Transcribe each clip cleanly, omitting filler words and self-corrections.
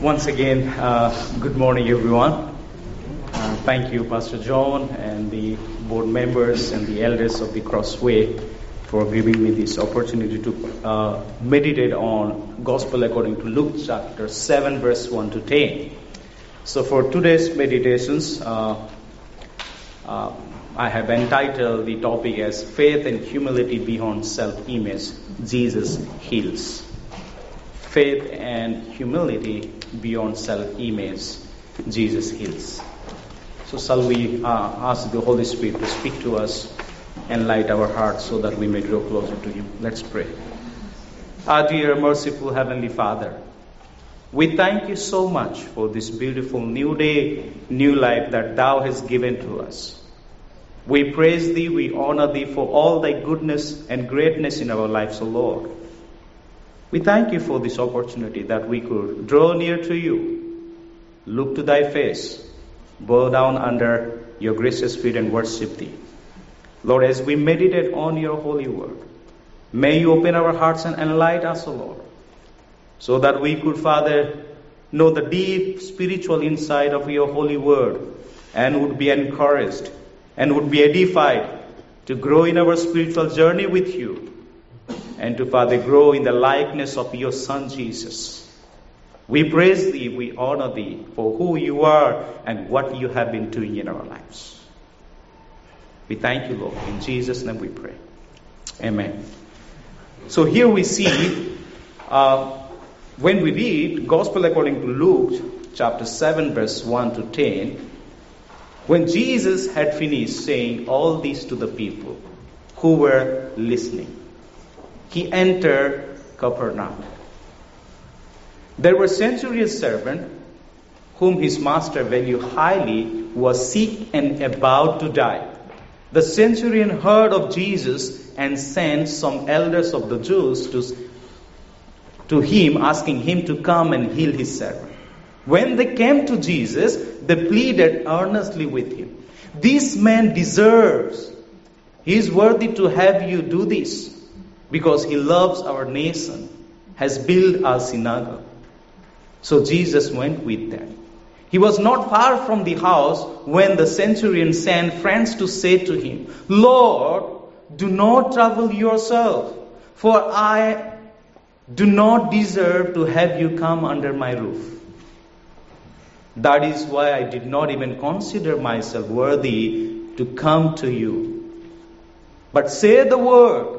Once again, good morning, everyone. Thank you, Pastor John, and the board members and the elders of the Crossway for giving me this opportunity to meditate on Gospel according to Luke chapter 7, verse 1 to 10. So for today's meditations, I have entitled the topic as Faith and Humility Beyond Self-Image, Jesus Heals. Faith and humility beyond self-image, Jesus heals. So shall we ask the Holy Spirit to speak to us and light our hearts so that we may draw closer to Him. Let's pray. Our dear, merciful Heavenly Father, we thank You so much for this beautiful new day, new life that Thou hast given to us. We praise Thee, we honor Thee for all Thy goodness and greatness in our lives, O Lord. We thank You for this opportunity that we could draw near to You, look to Thy face, bow down under Your gracious feet and worship Thee. Lord, as we meditate on Your holy word, may You open our hearts and enlighten us, O Lord, so that we could, Father, know the deep spiritual insight of Your holy word and would be encouraged and would be edified to grow in our spiritual journey with You, and to, Father, grow in the likeness of Your Son, Jesus. We praise Thee, we honor Thee for who You are and what You have been doing in our lives. We thank You, Lord. In Jesus' name we pray. Amen. So here we see, when we read Gospel according to Luke, chapter 7, verse 1 to 10, when Jesus had finished saying all this to the people who were listening, He entered Capernaum. There was a centurion's servant whom his master valued highly was sick and about to die. The centurion heard of Jesus and sent some elders of the Jews to him, asking him to come and heal his servant. When they came to Jesus, they pleaded earnestly with him. This man deserves. He is worthy to have you do this, because he loves our nation, has built our synagogue. So Jesus went with them. He was not far from the house when the centurion sent friends to say to him, Lord, do not trouble yourself, for I do not deserve to have you come under my roof. That is why I did not even consider myself worthy to come to you. But say the word,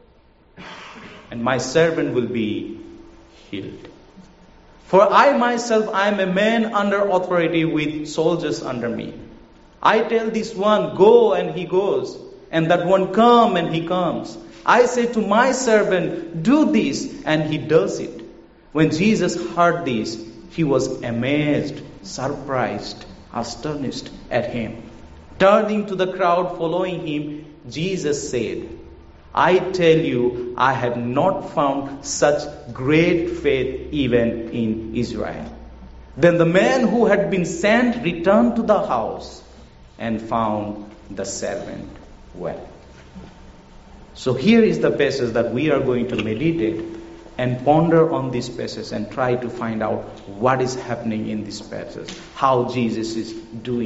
and my servant will be healed. For I myself, I am a man under authority with soldiers under me. I tell this one, go, and he goes, and that one, come, and he comes. I say to my servant, do this, and he does it. When Jesus heard this, he was amazed, surprised, astonished at him. Turning to the crowd following him, Jesus said, I tell you, I have not found such great faith even in Israel. Then the man who had been sent returned to the house and found the servant well. So here is the passage that we are going to meditate and ponder on this passage and try to find out what is happening in this passage, how Jesus is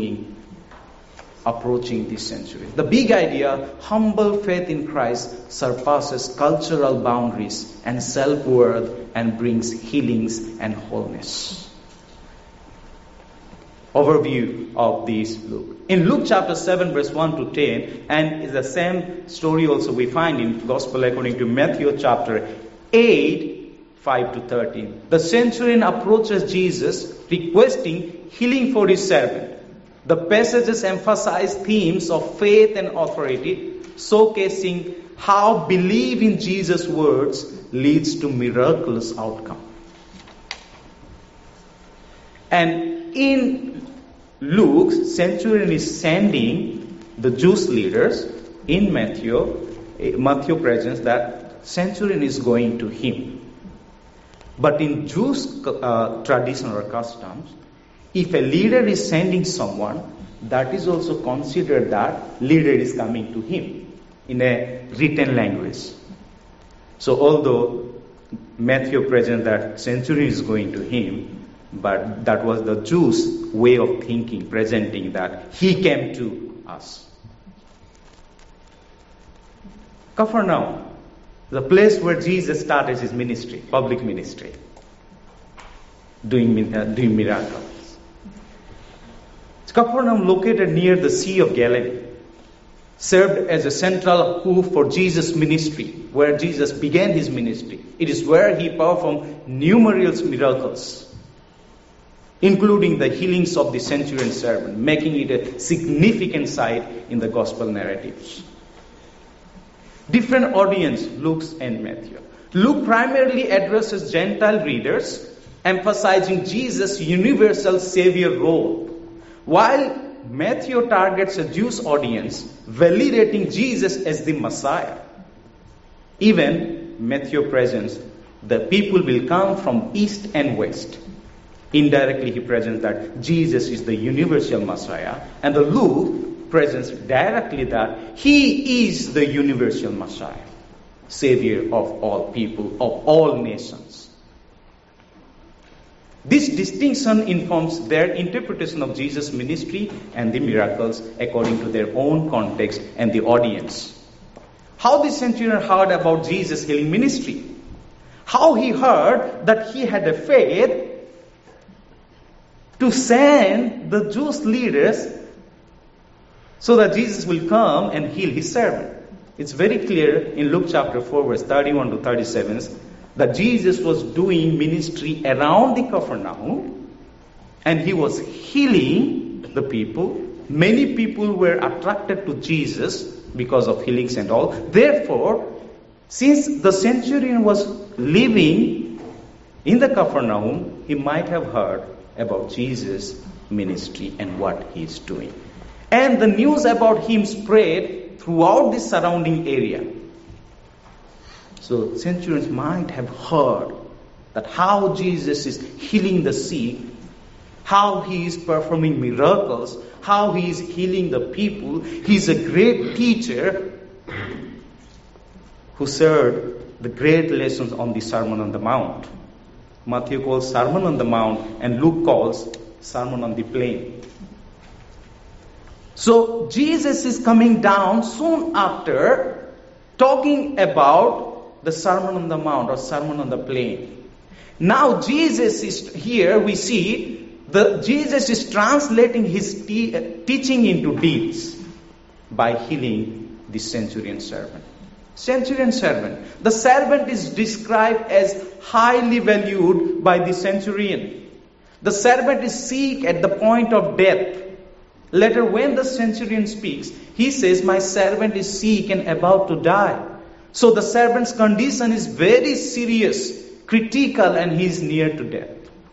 approaching this century. The big idea, humble faith in Christ surpasses cultural boundaries and self-worth and brings healings and wholeness. Overview of this Luke. In Luke chapter 7 verse 1 to 10, and the same story also we find in Gospel according to Matthew chapter 8, 5 to 13. The centurion approaches Jesus requesting healing for his servant. The passages emphasize themes of faith and authority, showcasing how belief in Jesus' words leads to miraculous outcome. And in Luke, centurion is sending the Jewish leaders in Matthew presents that centurion is going to him. But in Jewish tradition or customs, if a leader is sending someone, that is also considered that leader is coming to him in a written language. So although Matthew presents that centurion is going to him, But that was the Jews' way of thinking, presenting that he came to us. Capernaum, the place where Jesus started his ministry, public ministry, doing miracles. Capernaum, located near the Sea of Galilee, served as a central hub for Jesus' ministry, where Jesus began his ministry. It is where he performed numerous miracles, including the healings of the centurion servant, making it a significant site in the gospel narratives. Different audience, Luke and Matthew. Luke primarily addresses Gentile readers, emphasizing Jesus' universal savior role, while Matthew targets a Jewish audience, validating Jesus as the Messiah. Even Matthew presents the people will come from east and west. Indirectly, he presents that Jesus is the universal Messiah, and the Luke presents directly that he is the universal Messiah, Savior of all people, of all nations. This distinction informs their interpretation of Jesus' ministry and the miracles according to their own context and the audience. How the centurion heard about Jesus' healing ministry. How he heard that he had a faith to send the Jewish leaders so that Jesus will come and heal his servant. It's very clear in Luke chapter 4, verse 31 to 37, that Jesus was doing ministry around the Capernaum and he was healing the people. Many people were attracted to Jesus because of healings and all. Therefore, since the centurion was living in the Capernaum, he might have heard about Jesus' ministry and what he is doing. And the news about him spread throughout the surrounding area. So centurions might have heard that how Jesus is healing the sick, how he is performing miracles, how he is healing the people. He is a great teacher who shared the great lessons on the Sermon on the Mount. Matthew calls Sermon on the Mount and Luke calls Sermon on the Plain. So Jesus is coming down soon after talking about the Sermon on the Mount or Sermon on the Plain. Now Jesus is here, we see Jesus is translating his teaching into deeds by healing the centurion servant. Centurion servant. The servant is described as highly valued by the centurion. The servant is sick at the point of death. Later, when the centurion speaks, he says, "My servant is sick and about to die." So the servant's condition is very serious, critical, and he is near to death.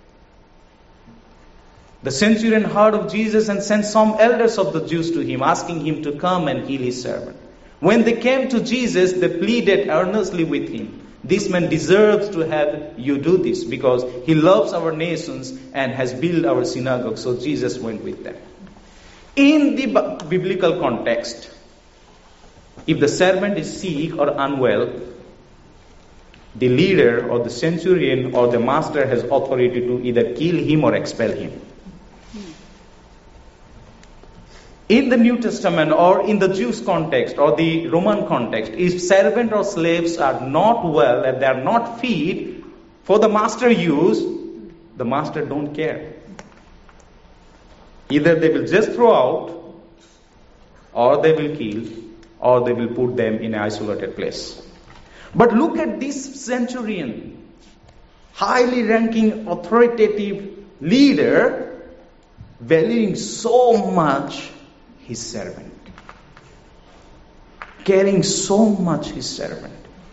The centurion heard of Jesus and sent some elders of the Jews to him, asking him to come and heal his servant. When they came to Jesus, they pleaded earnestly with him, "This man deserves to have you do this because he loves our nations and has built our synagogue." So Jesus went with them. In the biblical context, if the servant is sick or unwell, the leader or the centurion or the master has authority to either kill him or expel him. In the New Testament or in the Jewish context or the Roman context, if servant or slaves are not well and they are not fit for the master use, the master don't care. Either they will just throw out, or they will kill, or they will put them in an isolated place. But look at this centurion, highly ranking authoritative leader, valuing so much his servant, caring so much his servant.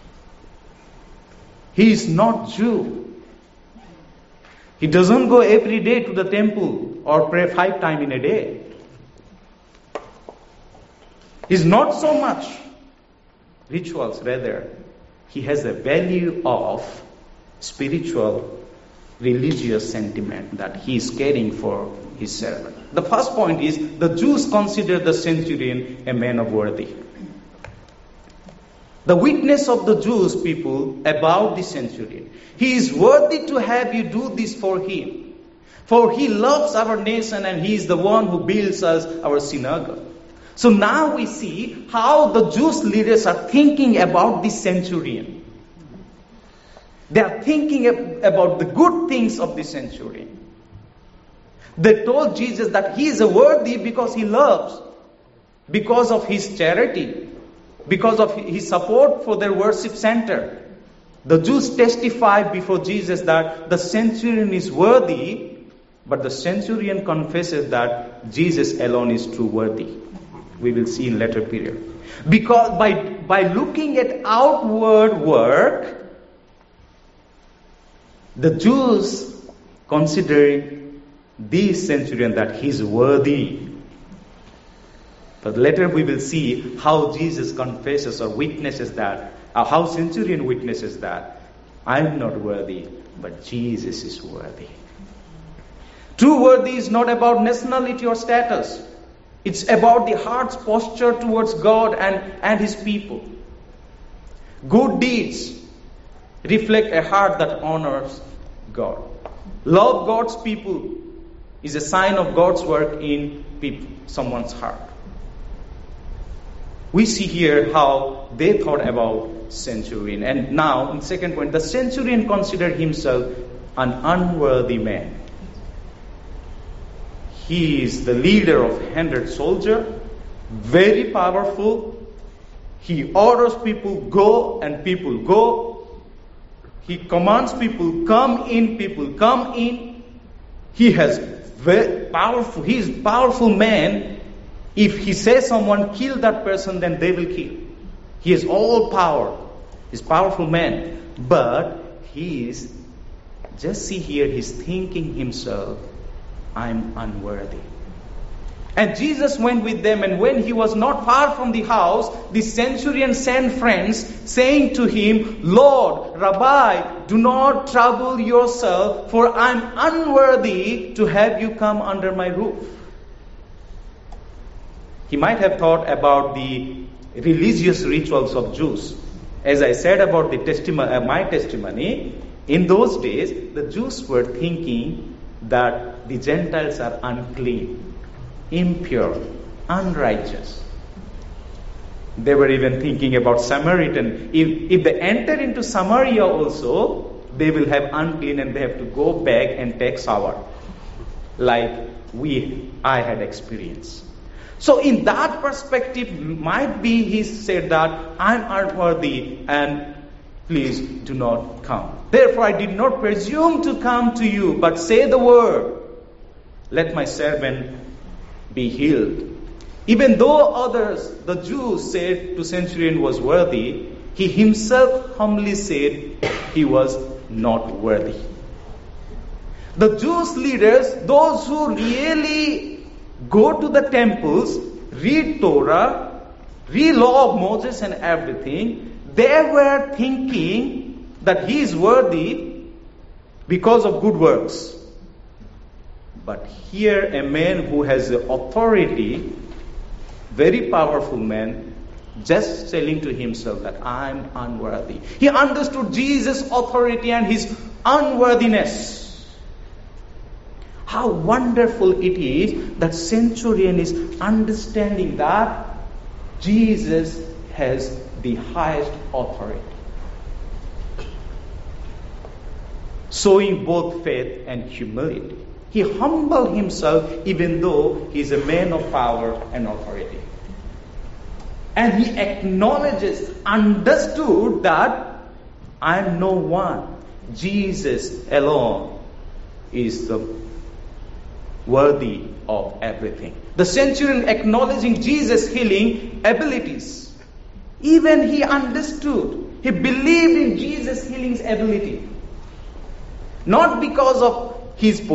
He is not Jew. He doesn't go every day to the temple or pray 5 times in a day. He's not so much rituals, rather he has a value of spiritual, religious sentiment that he is caring for his servant. The first point is the Jews consider the centurion a man of worthy. The witness of the Jewish people about the centurion. He is worthy to have you do this for him. For he loves our nation and he is the one who builds us our synagogue. So now we see how the Jewish leaders are thinking about this centurion. They are thinking about the good things of the centurion. They told Jesus that he is worthy because he loves, because of his charity, because of his support for their worship center. The Jews testified before Jesus that the centurion is worthy, but the centurion confesses that Jesus alone is true worthy. We will see in later period. Because by looking at outward work, the Jews considering this centurion that he is worthy. But later we will see how Jesus confesses or witnesses that, how centurion witnesses that, I am not worthy, but Jesus is worthy. True worthy is not about nationality or status. It's about the heart's posture towards God and His people. Good deeds reflect a heart that honors God. Love God's people is a sign of God's work in someone's heart. We see here how they thought about centurion. And now, in second point, the centurion considered himself an unworthy man. He is the leader of 100 soldiers, very powerful. He orders people go and people go. He commands people come in. He has very powerful. He is a powerful man. If he says someone kill that person, then they will kill. He has all power. He's a powerful man. But he is, just see here, he's thinking himself, I'm unworthy. And Jesus went with them, and when he was not far from the house, the centurion sent friends, saying to him, Lord, Rabbi, do not trouble yourself, for I'm unworthy to have you come under my roof. He might have thought about the religious rituals of Jews. As I said about the my testimony, in those days, the Jews were thinking that the Gentiles are unclean, impure, unrighteous. They were even thinking about Samaritan. If they enter into Samaria also, they will have unclean and they have to go back and take shower, like I had experienced. So in that perspective, might be he said that I'm unworthy and please do not come. Therefore I did not presume to come to you, but say the word. Let my servant be healed. Even though others, the Jews, said to centurion was worthy, he himself humbly said he was not worthy. The Jewish leaders, those who really go to the temples, read Torah, read law of Moses and everything, they were thinking that he is worthy because of good works. But here a man who has authority, very powerful man, just telling to himself that I'm unworthy. He understood Jesus' authority and his unworthiness. How wonderful it is that centurion is understanding that Jesus has the highest authority. Showing both faith and humility. He humbled himself even though he is a man of power and authority. And he acknowledges, understood that I am no one. Jesus alone is the worthy of everything. The centurion acknowledging Jesus' healing abilities. Even he understood. He believed in Jesus' healing ability. Not because of his